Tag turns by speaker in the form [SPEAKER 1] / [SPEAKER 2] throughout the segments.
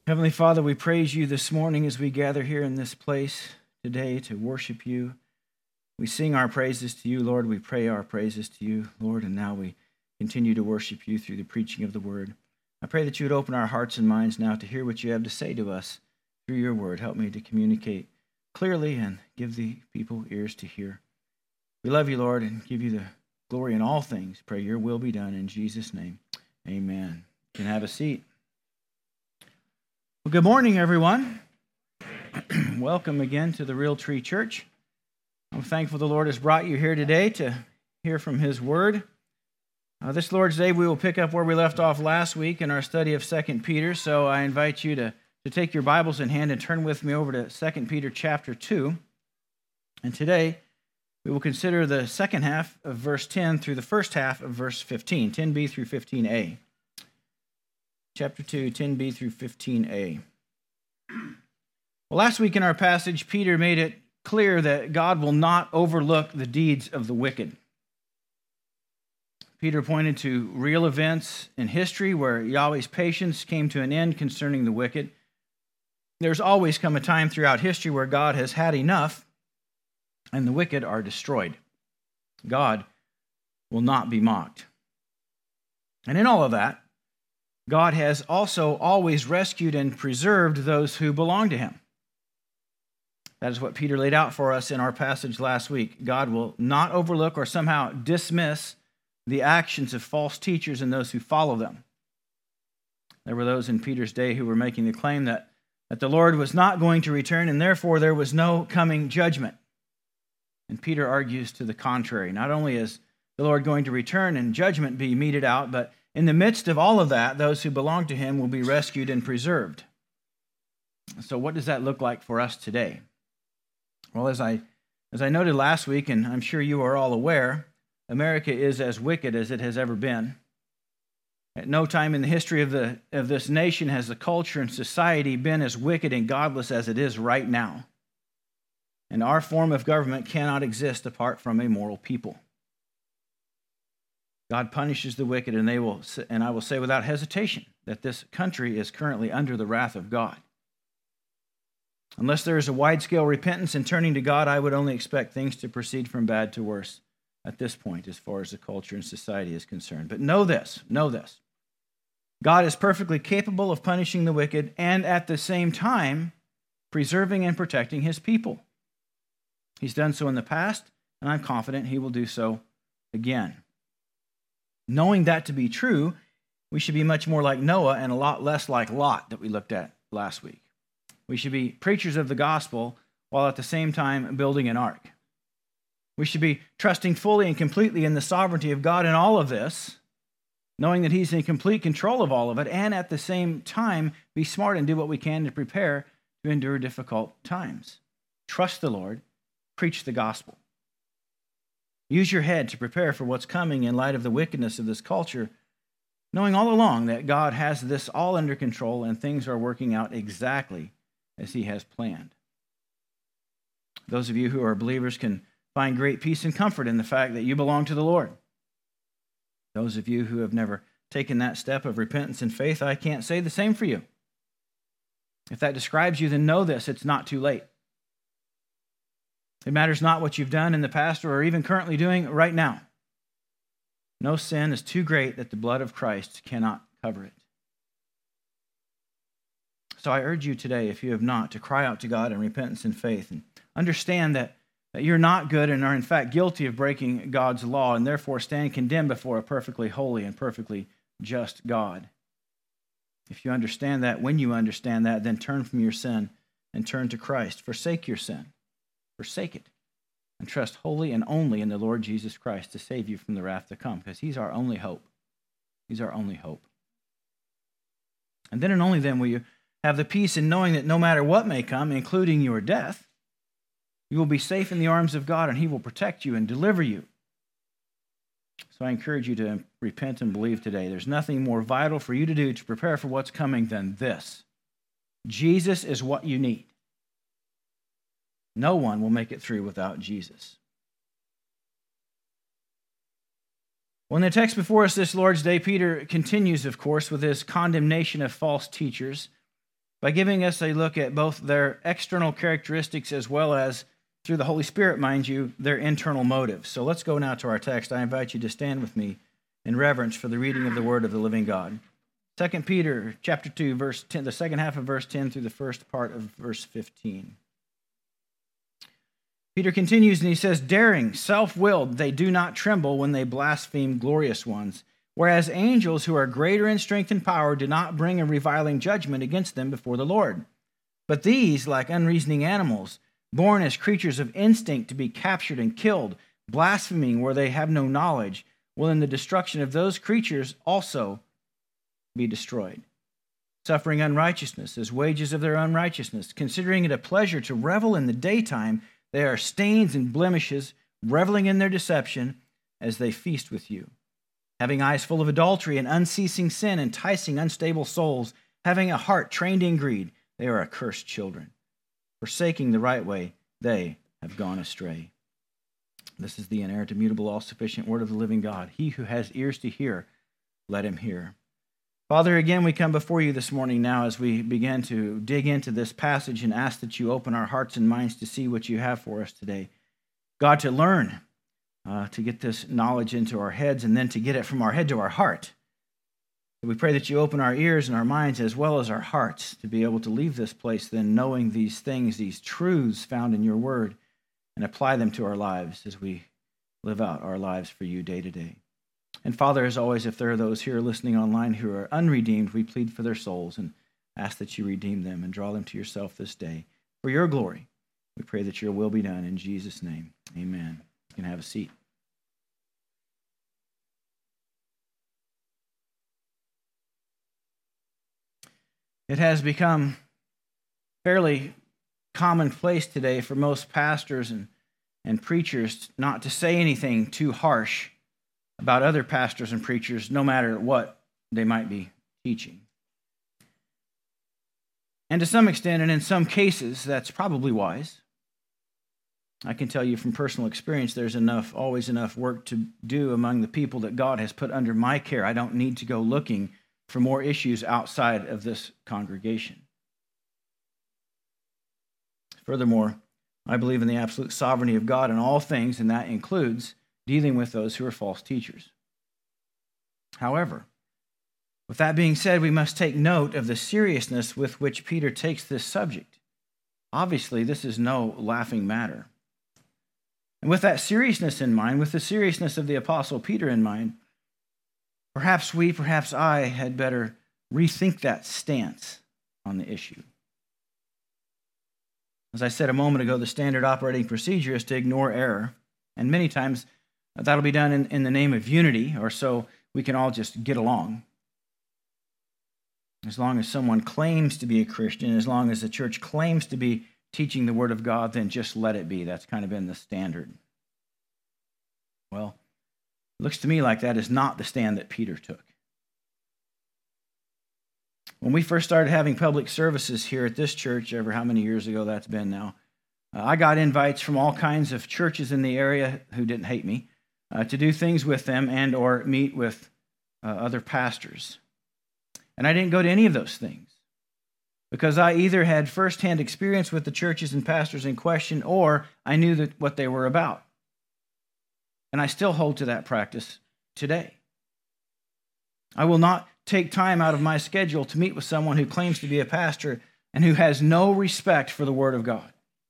[SPEAKER 1] Heavenly Father, we praise you this morning as we gather here in this place today to worship you. We sing our praises to you, Lord. We pray our praises to you, Lord, and now we continue to worship you through the preaching of the word. I pray that you would open our hearts and minds now to hear what you have to say to us through your word. Help me to communicate clearly and give the people ears to hear. We love you, Lord, and give you the glory in all things. Pray your will be done in Jesus' name. Amen. You can have a seat. Well, good morning, everyone. Welcome again to the Real Tree Church. I'm thankful the Lord has brought you here today to hear from His Word. This Lord's Day, we will pick up where we left off last week in our study of 2 Peter, so I invite you to take your Bibles in hand and turn with me over to 2 Peter chapter 2. And today, we will consider the second half of verse 10 through the first half of verse 15, 10b through 15a. Chapter 2, 10b through 15a. Well, last week in our passage, Peter made it clear that God will not overlook the deeds of the wicked. Peter pointed to real events in history where Yahweh's patience came to an end concerning the wicked. There's always come a time throughout history where God has had enough and the wicked are destroyed. God will not be mocked. And in all of that, God has also always rescued and preserved those who belong to Him. That is what Peter laid out for us in our passage last week. God will not overlook or somehow dismiss the actions of false teachers and those who follow them. There were those in Peter's day who were making the claim that the Lord was not going to return and therefore there was no coming judgment. And Peter argues to the contrary. Not only is the Lord going to return and judgment be meted out, but in the midst of all of that, those who belong to Him will be rescued and preserved. So what does that look like for us today? Well, as I noted last week, and I'm sure you are all aware, America is as wicked as it has ever been. At no time in the history of this nation has the culture and society been as wicked and godless as it is right now. And our form of government cannot exist apart from a moral people. God punishes the wicked, and I will say without hesitation that this country is currently under the wrath of God. Unless there is a wide-scale repentance and turning to God, I would only expect things to proceed from bad to worse at this point as far as the culture and society is concerned. But know this. God is perfectly capable of punishing the wicked and at the same time preserving and protecting His people. He's done so in the past, and I'm confident He will do so again. Knowing that to be true, we should be much more like Noah and a lot less like Lot that we looked at last week. We should be preachers of the gospel while at the same time building an ark. We should be trusting fully and completely in the sovereignty of God in all of this, knowing that He's in complete control of all of it, and at the same time be smart and do what we can to prepare to endure difficult times. Trust the Lord, preach the gospel. Use your head to prepare for what's coming in light of the wickedness of this culture, knowing all along that God has this all under control and things are working out exactly as He has planned. Those of you who are believers can find great peace and comfort in the fact that you belong to the Lord. Those of you who have never taken that step of repentance and faith, I can't say the same for you. If that describes you, then know this, it's not too late. It matters not what you've done in the past or even currently doing right now. No sin is too great that the blood of Christ cannot cover it. So I urge you today, if you have not, to cry out to God in repentance and faith and understand that you're not good and are in fact guilty of breaking God's law and therefore stand condemned before a perfectly holy and perfectly just God. If you understand that, when you understand that, then turn from your sin and turn to Christ. Forsake your sin. Forsake it, and trust wholly and only in the Lord Jesus Christ to save you from the wrath to come, because He's our only hope. He's our only hope. And then and only then will you have the peace in knowing that no matter what may come, including your death, you will be safe in the arms of God, and He will protect you and deliver you. So I encourage you to repent and believe today. There's nothing more vital for you to do to prepare for what's coming than this. Jesus is what you need. No one will make it through without Jesus. Well, in the text before us this Lord's Day, Peter continues, of course, with his condemnation of false teachers. by giving us a look at both their external characteristics as well as, through the Holy Spirit, mind you, their internal motives. So let's go now to our text. I invite you to stand with me in reverence for the reading of the word of the living God. 2 Peter chapter 2, verse 10, the second half of verse 10 through the first part of verse 15. Peter continues and he says, daring, self-willed, they do not tremble when they blaspheme glorious ones, whereas angels who are greater in strength and power do not bring a reviling judgment against them before the Lord. But these, like unreasoning animals, born as creatures of instinct to be captured and killed, blaspheming where they have no knowledge, will in the destruction of those creatures also be destroyed. Suffering unrighteousness as wages of their unrighteousness, considering it a pleasure to revel in the daytime, they are stains and blemishes, reveling in their deception as they feast with you. Having eyes full of adultery and unceasing sin, enticing unstable souls, having a heart trained in greed, they are accursed children. Forsaking the right way, they have gone astray. This is the inerrant, immutable, all-sufficient word of the living God. He who has ears to hear, let him hear. Father, again, we come before you this morning now as we begin to dig into this passage and ask that you open our hearts and minds to see what you have for us today. God, to learn, to get this knowledge into our heads and then to get it from our head to our heart. We pray that you open our ears and our minds as well as our hearts to be able to leave this place then knowing these things, these truths found in your word, and apply them to our lives as we live out our lives for you day to day. And Father, as always, if there are those here listening online who are unredeemed, we plead for their souls and ask that you redeem them and draw them to yourself this day. For your glory, we pray that your will be done in Jesus' name. Amen. You can have a seat. It has become fairly commonplace today for most pastors and preachers not to say anything too harsh about other pastors and preachers, no matter what they might be teaching. And to some extent, and in some cases, that's probably wise. I can tell you from personal experience, there's always enough work to do among the people that God has put under my care. I don't need to go looking for more issues outside of this congregation. Furthermore, I believe in the absolute sovereignty of God in all things, and that includes dealing with those who are false teachers. However, with that being said, we must take note of the seriousness with which Peter takes this subject. Obviously, this is no laughing matter. And with that seriousness in mind, with the seriousness of the Apostle Peter in mind, perhaps I had better rethink that stance on the issue. As I said a moment ago, the standard operating procedure is to ignore error, and many times that'll be done in the name of unity, or so we can all just get along. As long as someone claims to be a Christian, as long as the church claims to be teaching the Word of God, then just let it be. That's kind of been the standard. Well, it looks to me like that is not the stand that Peter took. When we first started having public services here at this church, ever how many years ago that's been now, I got invites from all kinds of churches in the area who didn't hate me to do things with them and or meet with other pastors. And I didn't go to any of those things because I either had firsthand experience with the churches and pastors in question or I knew what they were about. And I still hold to that practice today. I will not take time out of my schedule to meet with someone who claims to be a pastor and who has no respect for the Word of God.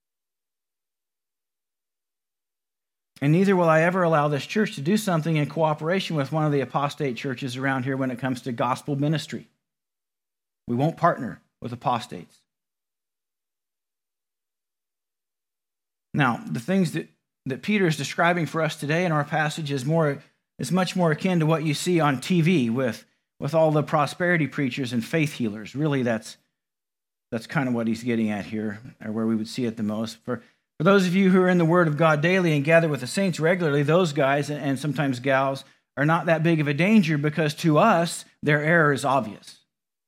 [SPEAKER 1] And neither will I ever allow this church to do something in cooperation with one of the apostate churches around here when it comes to gospel ministry. We won't partner with apostates. Now, the things that Peter is describing for us today in our passage is much more akin to what you see on TV with all the prosperity preachers and faith healers. Really, that's kind of what he's getting at here, or where we would see it the most. For those of you who are in the Word of God daily and gather with the saints regularly, those guys and sometimes gals are not that big of a danger because to us, their error is obvious.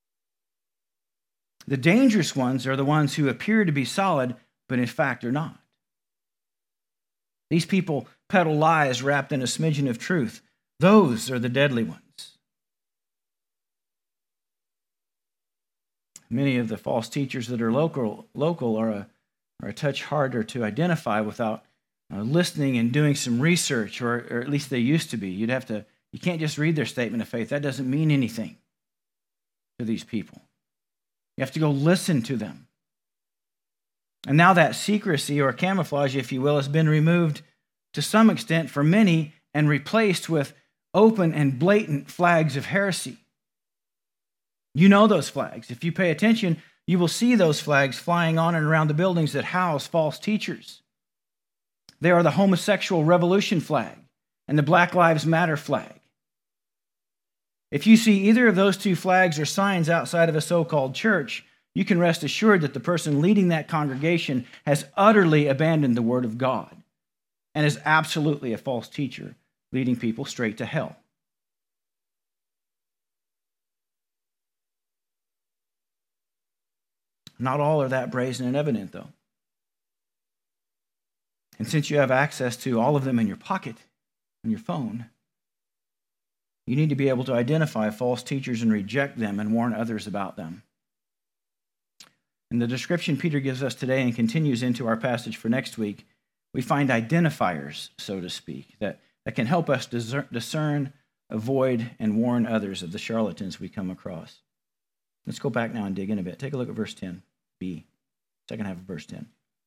[SPEAKER 1] The dangerous ones are the ones who appear to be solid, but in fact are not. These people peddle lies wrapped in a smidgen of truth. Those are the deadly ones. Many of the false teachers that are local are a touch harder to identify without listening and doing some research, or at least they used to be. You can't just read their statement of faith. That doesn't mean anything to these people. You have to go listen to them. And now that secrecy or camouflage, if you will, has been removed to some extent for many and replaced with open and blatant flags of heresy. You know those flags. If you pay attention, you will see those flags flying on and around the buildings that house false teachers. They are the homosexual revolution flag and the Black Lives Matter flag. If you see either of those two flags or signs outside of a so-called church, you can rest assured that the person leading that congregation has utterly abandoned the Word of God and is absolutely a false teacher, leading people straight to hell. Not all are that brazen and evident, though. And since you have access to all of them in your pocket, on your phone, you need to be able to identify false teachers and reject them and warn others about them. In the description Peter gives us today and continues into our passage for next week, we find identifiers, so to speak, that can help us discern, avoid, and warn others of the charlatans we come across. Let's go back now and dig in a bit. Take a look at verse 10b, second half of verse 10.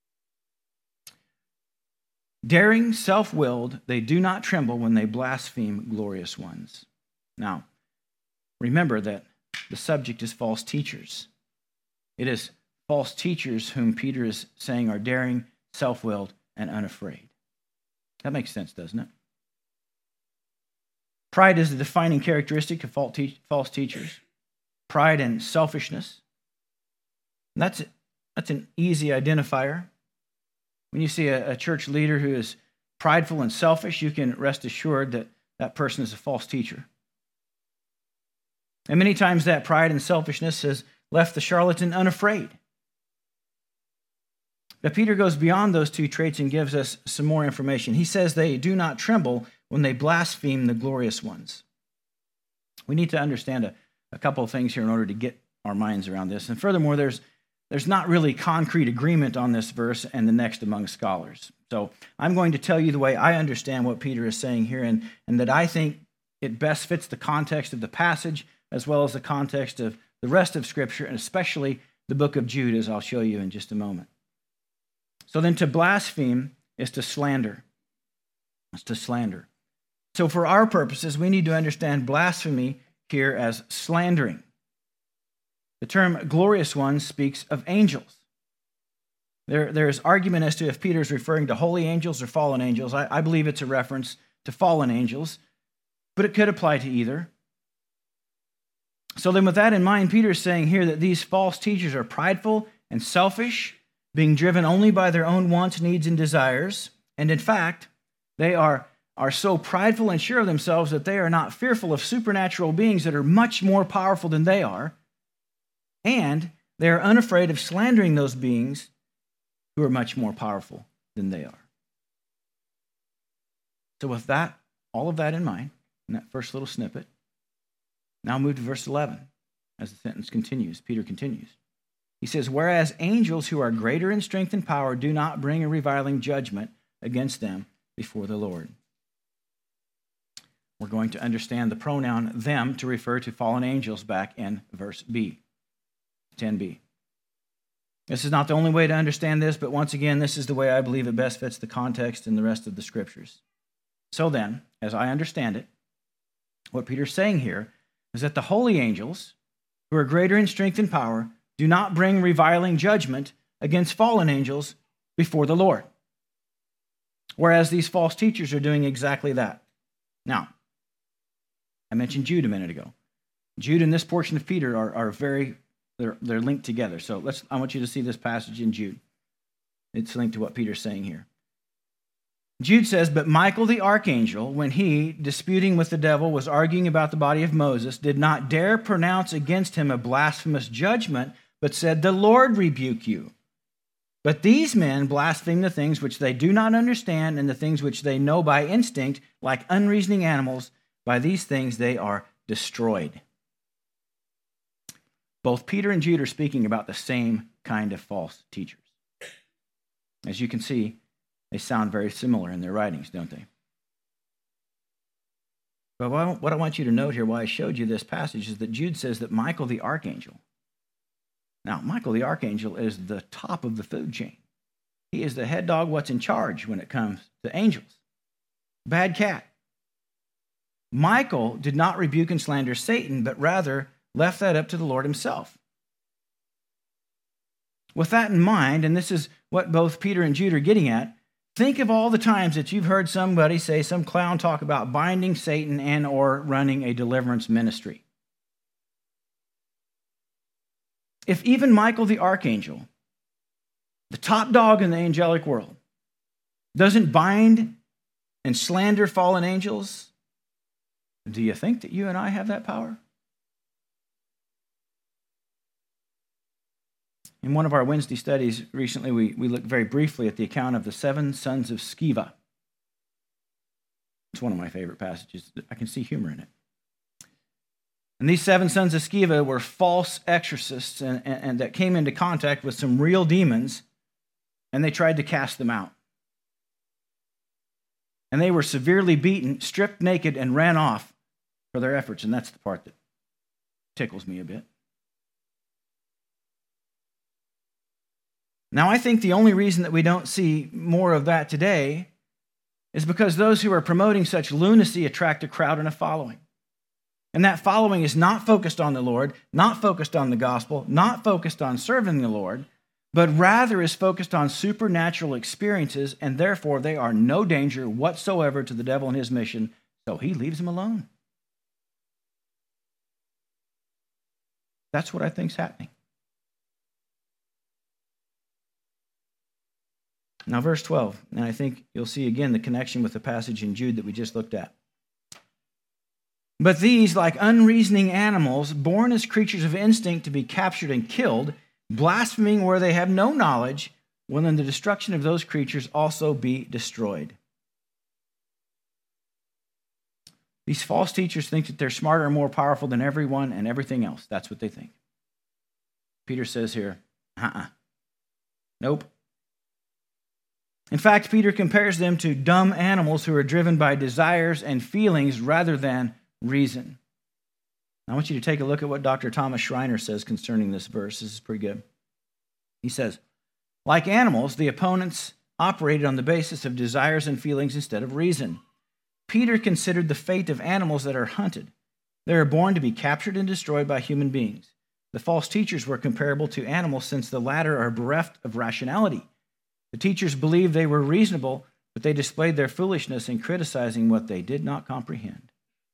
[SPEAKER 1] Daring, self-willed, they do not tremble when they blaspheme glorious ones. Now, remember that the subject is false teachers. It is false teachers whom Peter is saying are daring, self-willed, and unafraid. That makes sense, doesn't it? Pride is the defining characteristic of false teachers. Pride and selfishness. And that's an easy identifier. When you see a church leader who is prideful and selfish, you can rest assured that that person is a false teacher. And many times that pride and selfishness has left the charlatan unafraid. But Peter goes beyond those two traits and gives us some more information. He says they do not tremble when they blaspheme the glorious ones. We need to understand a couple of things here in order to get our minds around this. And furthermore, there's not really concrete agreement on this verse and the next among scholars. So I'm going to tell you the way I understand what Peter is saying here, and that I think it best fits the context of the passage as well as the context of the rest of Scripture, and especially the book of Jude, as I'll show you in just a moment. So then to blaspheme is to slander. It's to slander. So for our purposes, we need to understand blasphemy here as slandering. The term glorious ones speaks of angels. There is argument as to if Peter is referring to holy angels or fallen angels. I believe it's a reference to fallen angels, but it could apply to either. So then with that in mind, Peter is saying here that these false teachers are prideful and selfish, being driven only by their own wants, needs, and desires. And in fact, they are so prideful and sure of themselves that they are not fearful of supernatural beings that are much more powerful than they are. And they are unafraid of slandering those beings who are much more powerful than they are. So with that, all of that in mind, in that first little snippet, now move to verse 11 as the sentence continues. Peter continues. He says, whereas angels who are greater in strength and power do not bring a reviling judgment against them before the Lord. We're going to understand the pronoun them to refer to fallen angels back in verse B, 10b. This is not the only way to understand this, but once again, this is the way I believe it best fits the context in the rest of the Scriptures. So then, as I understand it, what Peter's saying here is that the holy angels, who are greater in strength and power, do not bring reviling judgment against fallen angels before the Lord. Whereas these false teachers are doing exactly that. Now, I mentioned Jude a minute ago. Jude and this portion of Peter are they're linked together. So I want you to see this passage in Jude. It's linked to what Peter's saying here. Jude says, but Michael the archangel, when he, disputing with the devil, was arguing about the body of Moses, did not dare pronounce against him a blasphemous judgment, but said, the Lord rebuke you. But these men blaspheme the things which they do not understand and the things which they know by instinct, like unreasoning animals. By these things they are destroyed. Both Peter and Jude are speaking about the same kind of false teachers. As you can see, they sound very similar in their writings, don't they? But what I want you to note here, why I showed you this passage, is that Jude says that Michael the archangel. Now, Michael the archangel is the top of the food chain. He is the head dog, what's in charge when it comes to angels. Bad cat. Michael did not rebuke and slander Satan, but rather left that up to the Lord himself. With that in mind, and this is what both Peter and Jude are getting at, think of all the times that you've heard somebody say, some clown talk about binding Satan and or running a deliverance ministry. If even Michael the archangel, the top dog in the angelic world, doesn't bind and slander fallen angels, do you think that you and I have that power? In one of our Wednesday studies recently, we looked very briefly at the account of the 7 sons of Sceva. It's one of my favorite passages. I can see humor in it. And these 7 sons of Sceva were false exorcists and that came into contact with some real demons, and they tried to cast them out. And they were severely beaten, stripped naked, and ran off for their efforts. And that's the part that tickles me a bit. Now, I think the only reason that we don't see more of that today is because those who are promoting such lunacy attract a crowd and a following. And that following is not focused on the Lord, not focused on the gospel, not focused on serving the Lord, but rather is focused on supernatural experiences, and therefore they are no danger whatsoever to the devil and his mission, so he leaves them alone. That's what I think is happening. Now, verse 12, and I think you'll see again the connection with the passage in Jude that we just looked at. But these, like unreasoning animals, born as creatures of instinct to be captured and killed, blaspheming where they have no knowledge, will in the destruction of those creatures also be destroyed. These false teachers think that they're smarter and more powerful than everyone and everything else. That's what they think. Peter says here, nope. In fact, Peter compares them to dumb animals who are driven by desires and feelings rather than reason. I want you to take a look at what Dr. Thomas Schreiner says concerning this verse. This is pretty good. He says, like animals, the opponents operated on the basis of desires and feelings instead of reason. Peter considered the fate of animals that are hunted. They are born to be captured and destroyed by human beings. The false teachers were comparable to animals since the latter are bereft of rationality. The teachers believed they were reasonable, but they displayed their foolishness in criticizing what they did not comprehend.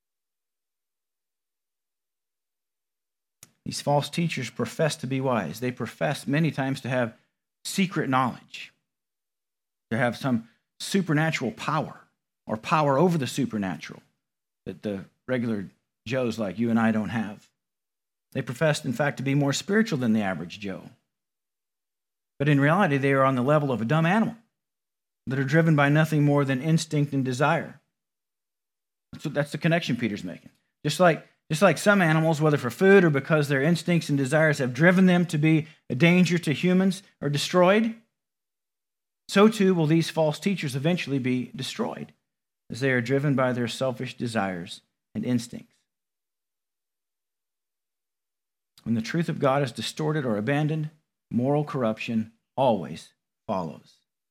[SPEAKER 1] These false teachers profess to be wise. They profess many times to have secret knowledge, to have some supernatural power or power over the supernatural that the regular Joes like you and I don't have. They profess, in fact, to be more spiritual than the average Joe. But in reality, they are on the level of a dumb animal that are driven by nothing more than instinct and desire. That's the connection Peter's making. Just like some animals, whether for food or because their instincts and desires have driven them to be a danger to humans or destroyed, so too will these false teachers eventually be destroyed, as they are driven by their selfish desires and instincts. When the truth of God is distorted or abandoned, moral corruption always follows.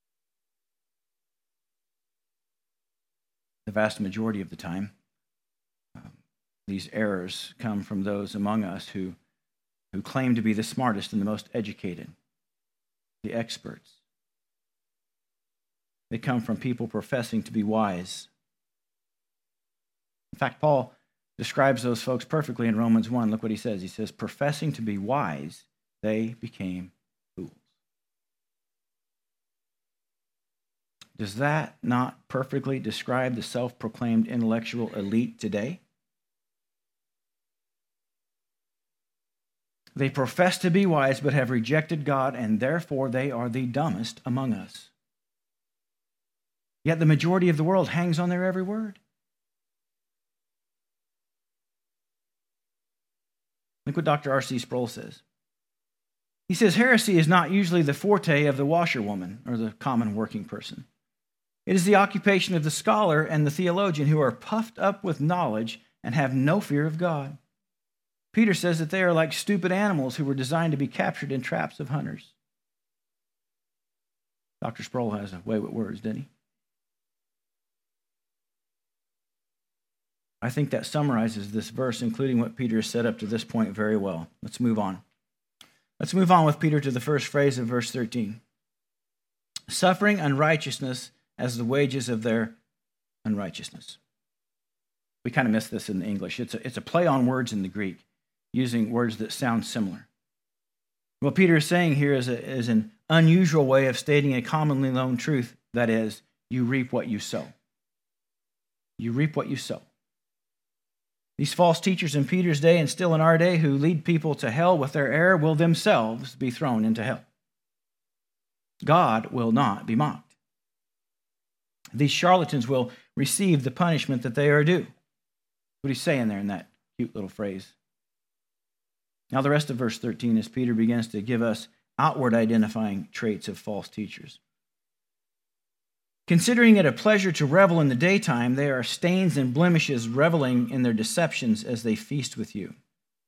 [SPEAKER 1] The vast majority of the time, these errors come from those among us who claim to be the smartest and the most educated, the experts. They come from people professing to be wise. In fact, Paul describes those folks perfectly in Romans 1. Look what he says. He says, professing to be wise, they became fools. Does that not perfectly describe the self-proclaimed intellectual elite today? They profess to be wise, but have rejected God, and therefore they are the dumbest among us. Yet the majority of the world hangs on their every word. Look what Dr. R.C. Sproul says. He says, heresy is not usually the forte of the washerwoman or the common working person. It is the occupation of the scholar and the theologian who are puffed up with knowledge and have no fear of God. Peter says that they are like stupid animals who were designed to be captured in traps of hunters. Dr. Sproul has a way with words, didn't he? I think that summarizes this verse, including what Peter has said up to this point, very well. Let's move on. Let's move on with Peter to the first phrase of verse 13. Suffering unrighteousness as the wages of their unrighteousness. We kind of miss this in the English. It's a play on words in the Greek, using words that sound similar. What Peter is saying here is an unusual way of stating a commonly known truth, that is, you reap what you sow. You reap what you sow. These false teachers in Peter's day and still in our day who lead people to hell with their error will themselves be thrown into hell. God will not be mocked. These charlatans will receive the punishment that they are due. What he's saying there in that cute little phrase. Now the rest of verse 13 as Peter begins to give us outward identifying traits of false teachers. Considering it a pleasure to revel in the daytime, they are stains and blemishes reveling in their deceptions as they feast with you.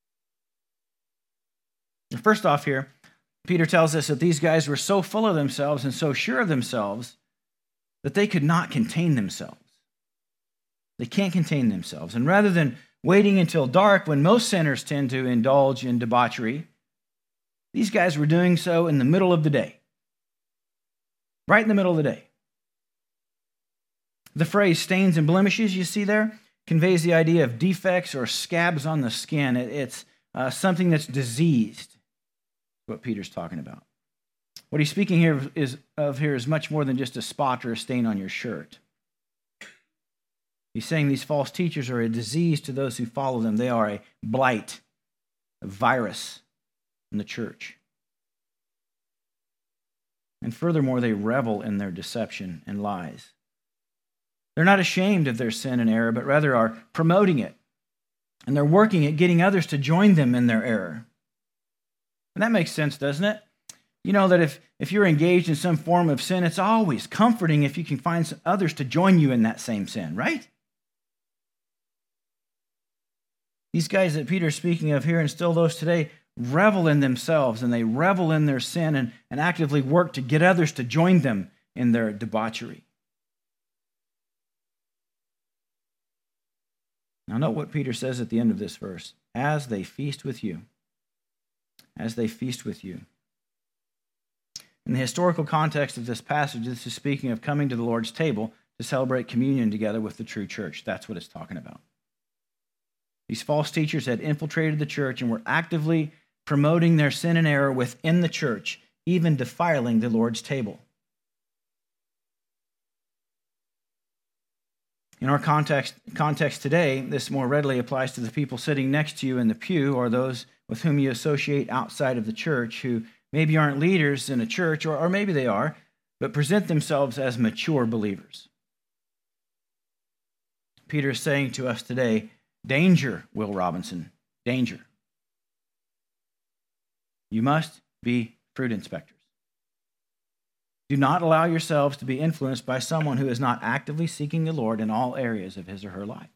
[SPEAKER 1] First off here, Peter tells us that these guys were so full of themselves and so sure of themselves that they could not contain themselves. They can't contain themselves. And rather than waiting until dark when most sinners tend to indulge in debauchery, these guys were doing so in the middle of the day. Right in the middle of the day. The phrase stains and blemishes you see there conveys the idea of defects or scabs on the skin. It's something that's diseased, what Peter's talking about. What he's speaking here is much more than just a spot or a stain on your shirt. He's saying these false teachers are a disease to those who follow them. They are a blight, a virus in the church. And furthermore, they revel in their deception and lies. They're not ashamed of their sin and error, but rather are promoting it. And they're working at getting others to join them in their error. And that makes sense, doesn't it? You know that if you're engaged in some form of sin, it's always comforting if you can find some others to join you in that same sin, right? These guys that Peter's speaking of here, and still those today, revel in themselves, and they revel in their sin and actively work to get others to join them in their debauchery. Now note what Peter says at the end of this verse. As they feast with you. As they feast with you. In the historical context of this passage, this is speaking of coming to the Lord's table to celebrate communion together with the true church. That's what it's talking about. These false teachers had infiltrated the church and were actively promoting their sin and error within the church, even defiling the Lord's table. In our context today, this more readily applies to the people sitting next to you in the pew or those with whom you associate outside of the church who maybe aren't leaders in a church, or maybe they are, but present themselves as mature believers. Peter is saying to us today, danger, Will Robinson, danger. You must be fruit inspectors. Do not allow yourselves to be influenced by someone who is not actively seeking the Lord in all areas of his or her life.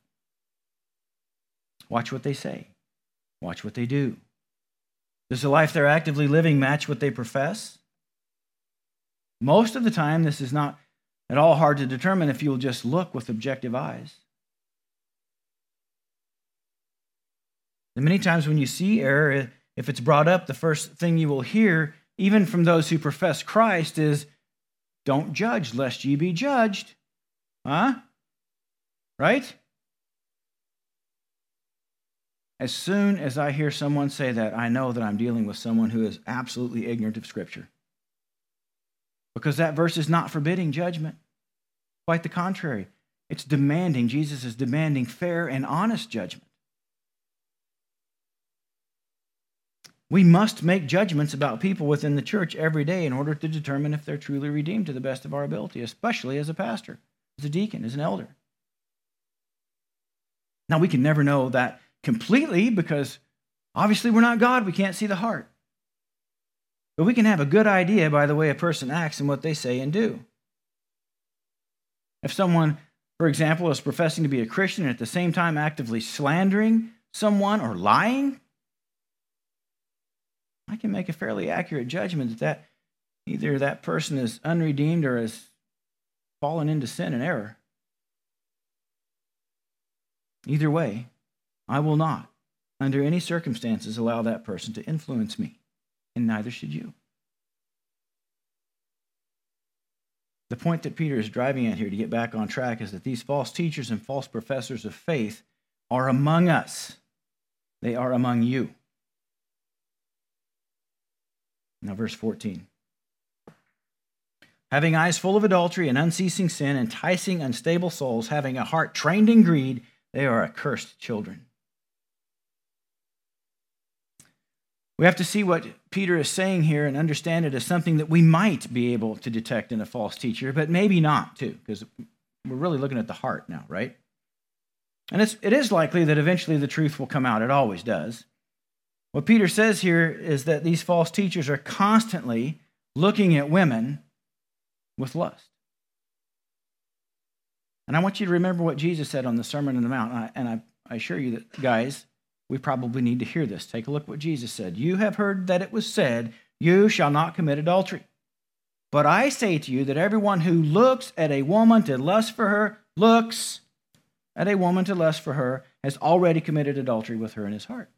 [SPEAKER 1] Watch what they say. Watch what they do. Does the life they're actively living match what they profess? Most of the time, this is not at all hard to determine if you'll just look with objective eyes. And many times when you see error, if it's brought up, the first thing you will hear, even from those who profess Christ, is, don't judge lest ye be judged. Huh? Right? As soon as I hear someone say that, I know that I'm dealing with someone who is absolutely ignorant of Scripture. Because that verse is not forbidding judgment. Quite the contrary. It's demanding, Jesus is demanding fair and honest judgment. We must make judgments about people within the church every day in order to determine if they're truly redeemed to the best of our ability, especially as a pastor, as a deacon, as an elder. Now, we can never know that completely because Obviously, we're not God. We can't see the heart. But we can have a good idea by the way a person acts and what they say and do. If someone, for example, is professing to be a Christian and at the same time actively slandering someone or lying, I can make a fairly accurate judgment that either that person is unredeemed or has fallen into sin and error. Either way, I will not, under any circumstances, allow that person to influence me, and neither should you. The point that Peter is driving at here to get back on track is that these false teachers and false professors of faith are among us. They are among you. Now, verse 14. Having eyes full of adultery and unceasing sin, enticing unstable souls, having a heart trained in greed, they are accursed children. We have to see what Peter is saying here and understand it as something that we might be able to detect in a false teacher, but maybe not too, because we're really looking at the heart now, right? And it is likely that eventually the truth will come out. It always does. What Peter says here is that these false teachers are constantly looking at women with lust. And I want you to remember what Jesus said on the Sermon on the Mount. And I assure you that, guys, we probably need to hear this. Take a look what Jesus said. You have heard that it was said, you shall not commit adultery. But I say to you that everyone who looks at a woman to lust for her, has already committed adultery with her in his heart.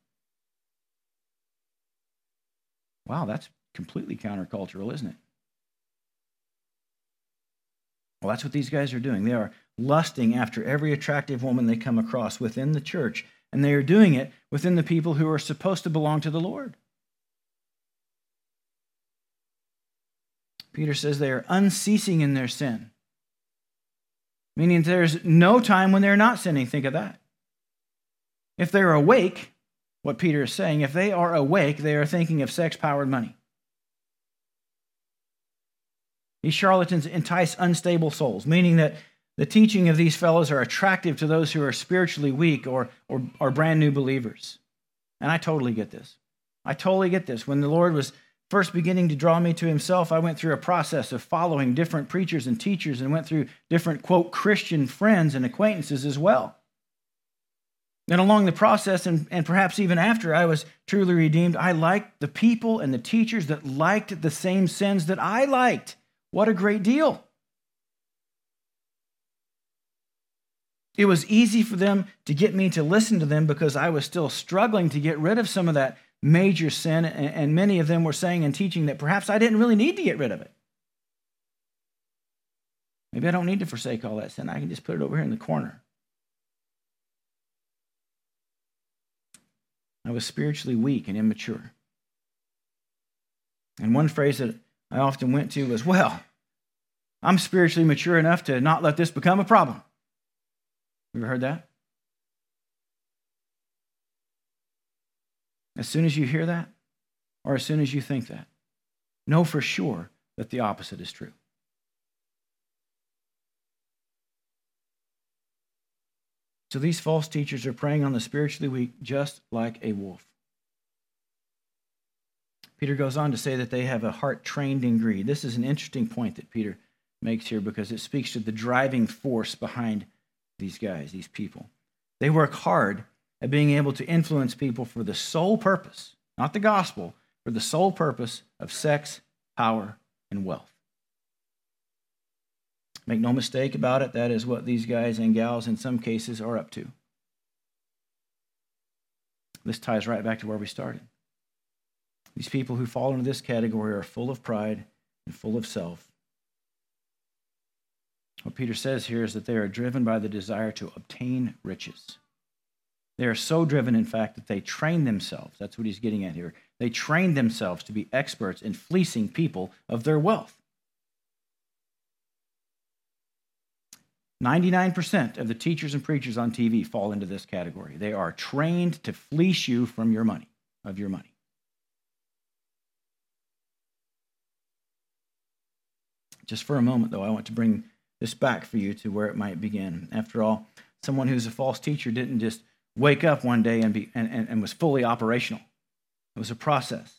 [SPEAKER 1] Wow, that's completely countercultural, isn't it? Well, that's what these guys are doing. They are lusting after every attractive woman they come across within the church, and they are doing it within the people who are supposed to belong to the Lord. Peter says they are unceasing in their sin, meaning there's no time when they're not sinning. Think of that. If they're awake, what Peter is saying, if they are awake, they are thinking of sex-powered money. These charlatans entice unstable souls, meaning that the teaching of these fellows are attractive to those who are spiritually weak or brand new believers. And I totally get this. When the Lord was first beginning to draw me to himself, I went through a process of following different preachers and teachers and went through different, quote, Christian friends and acquaintances as well. And along the process, and perhaps even after I was truly redeemed, I liked the people and the teachers that liked the same sins that I liked. What a great deal. It was easy for them to get me to listen to them because I was still struggling to get rid of some of that major sin, and many of them were saying and teaching that perhaps I didn't really need to get rid of it. Maybe I don't need to forsake all that sin. I can just put it over here in the corner. I was spiritually weak and immature. And one phrase that I often went to was, well, I'm spiritually mature enough to not let this become a problem. You ever heard that? As soon as you hear that, or as soon as you think that, know for sure that the opposite is true. So these false teachers are preying on the spiritually weak just like a wolf. Peter goes on to say that they have a heart trained in greed. This is an interesting point that Peter makes here because it speaks to the driving force behind these guys, these people. They work hard at being able to influence people for the sole purpose, not the gospel, for the sole purpose of sex, power, and wealth. Make no mistake about it, that is what these guys and gals in some cases are up to. This ties right back to where we started. These people who fall into this category are full of pride and full of self. What Peter says here is that they are driven by the desire to obtain riches. They are so driven, in fact, that they train themselves. That's what he's getting at here. They train themselves to be experts in fleecing people of their wealth. 99% of the teachers and preachers on TV fall into this category. They are trained to fleece you from your money, of your money. Just for a moment, though, I want to bring this back for you to where it might begin. After all, someone who's a false teacher didn't just wake up one day and was fully operational. It was a process.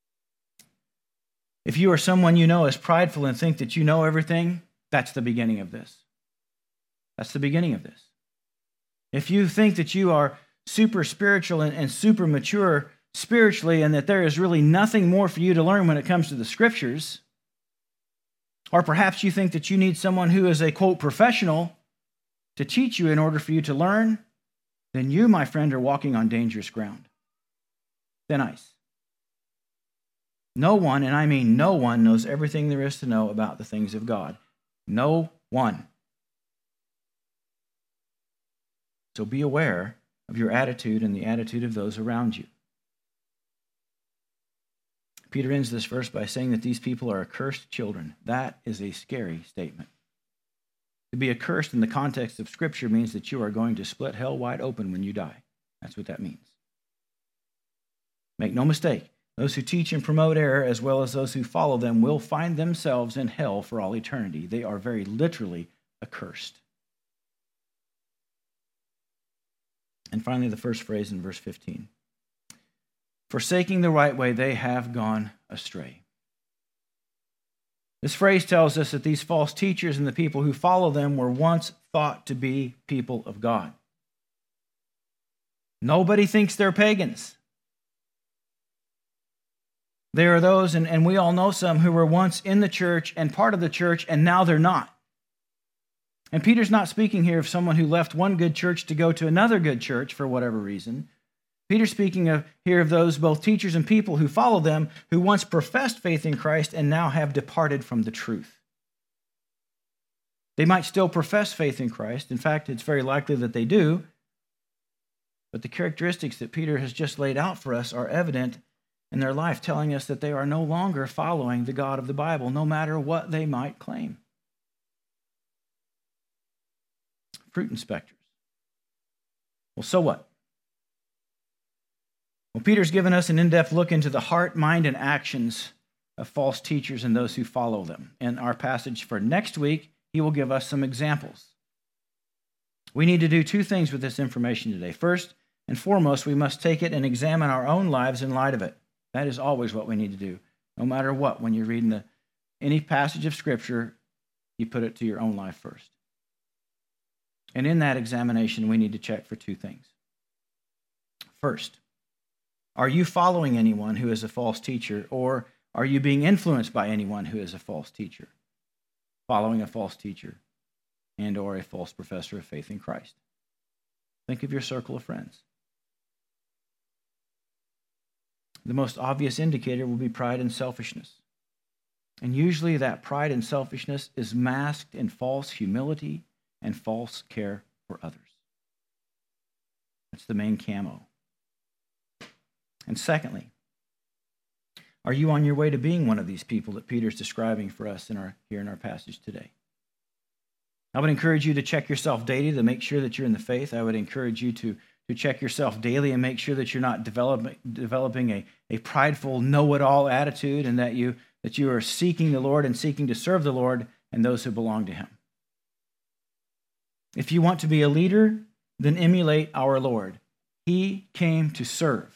[SPEAKER 1] If you or someone you know is prideful and think that you know everything, that's the beginning of this. That's the beginning of this. If you think that you are super spiritual and super mature spiritually and that there is really nothing more for you to learn when it comes to the scriptures, or perhaps you think that you need someone who is a, quote, professional to teach you in order for you to learn, then you, my friend, are walking on dangerous ground. Thin ice. No one, and I mean no one, knows everything there is to know about the things of God. No one. So be aware of your attitude and the attitude of those around you. Peter ends this verse by saying that these people are accursed children. That is a scary statement. To be accursed in the context of Scripture means that you are going to split hell wide open when you die. That's what that means. Make no mistake, those who teach and promote error, as well as those who follow them, will find themselves in hell for all eternity. They are very literally accursed. And finally, the first phrase in verse 15. Forsaking the right way, they have gone astray. This phrase tells us that these false teachers and the people who follow them were once thought to be people of God. Nobody thinks they're pagans. There are those, and we all know some, who were once in the church and part of the church, and now they're not. And Peter's not speaking here of someone who left one good church to go to another good church for whatever reason. Peter's speaking here of those, both teachers and people who follow them, who once professed faith in Christ and now have departed from the truth. They might still profess faith in Christ. In fact, it's very likely that they do. But the characteristics that Peter has just laid out for us are evident in their life, telling us that they are no longer following the God of the Bible, no matter what they might claim. Fruit inspectors. Well, so what? Well, Peter's given us an in-depth look into the heart, mind, and actions of false teachers and those who follow them. In our passage for next week, he will give us some examples. We need to do two things with this information today. First and foremost, we must take it and examine our own lives in light of it. That is always what we need to do. No matter what, when you're reading any passage of Scripture, you put it to your own life first. And in that examination, we need to check for two things. First, are you following anyone who is a false teacher, or are you being influenced by anyone who is a false teacher? Following a false teacher and or a false professor of faith in Christ. Think of your circle of friends. The most obvious indicator will be pride and selfishness. And usually that pride and selfishness is masked in false humility and false care for others. That's the main camo. And secondly, are you on your way to being one of these people that Peter's describing for us here in our passage today? I would encourage you to check yourself daily to make sure that you're in the faith. I would encourage you to check yourself daily and make sure that you're not developing a prideful know-it-all attitude, and that you are seeking the Lord and seeking to serve the Lord and those who belong to Him. If you want to be a leader, then emulate our Lord. He came to serve.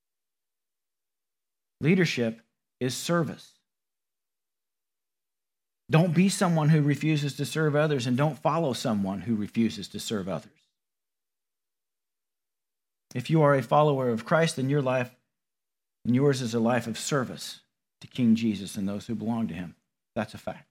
[SPEAKER 1] Leadership is service. Don't be someone who refuses to serve others, and don't follow someone who refuses to serve others. If you are a follower of Christ, then your life and yours is a life of service to King Jesus and those who belong to Him. That's a fact.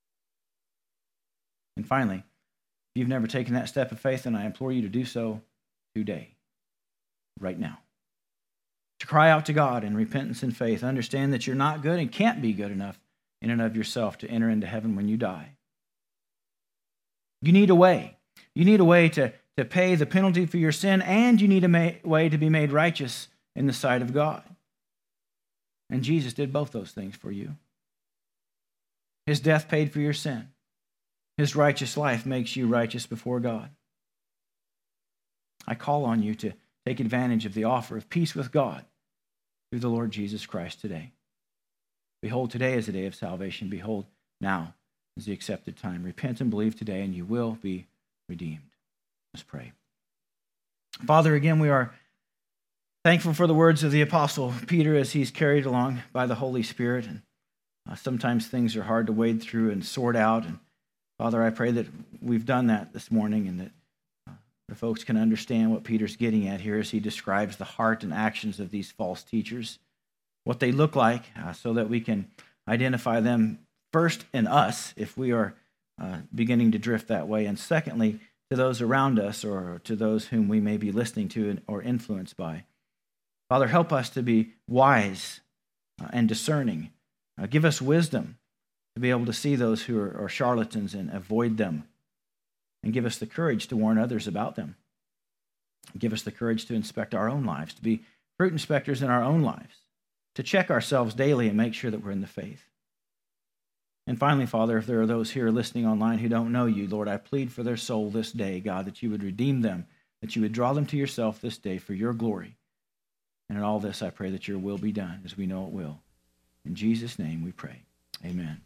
[SPEAKER 1] And finally, if you've never taken that step of faith, then I implore you to do so today, right now. To cry out to God in repentance and faith. Understand that you're not good and can't be good enough in and of yourself to enter into heaven when you die. You need a way. You need a way to pay the penalty for your sin, and you need a way to be made righteous in the sight of God. And Jesus did both those things for you. His death paid for your sin. His righteous life makes you righteous before God. I call on you to take advantage of the offer of peace with God through the Lord Jesus Christ today. Behold, today is the day of salvation. Behold, now is the accepted time. Repent and believe today, and you will be redeemed. Let's pray. Father, again, we are thankful for the words of the Apostle Peter as he's carried along by the Holy Spirit. And sometimes things are hard to wade through and sort out. And Father, I pray that we've done that this morning and that the folks can understand what Peter's getting at here as he describes the heart and actions of these false teachers, what they look like, so that we can identify them first in us if we are beginning to drift that way, and secondly, to those around us or to those whom we may be listening to or influenced by. Father, help us to be wise and discerning. Give us wisdom to be able to see those who are charlatans and avoid them. And give us the courage to warn others about them. Give us the courage to inspect our own lives, to be fruit inspectors in our own lives, to check ourselves daily and make sure that we're in the faith. And finally, Father, if there are those here listening online who don't know you, Lord, I plead for their soul this day, God, that you would redeem them, that you would draw them to yourself this day for your glory. And in all this, I pray that your will be done as we know it will. In Jesus' name we pray. Amen.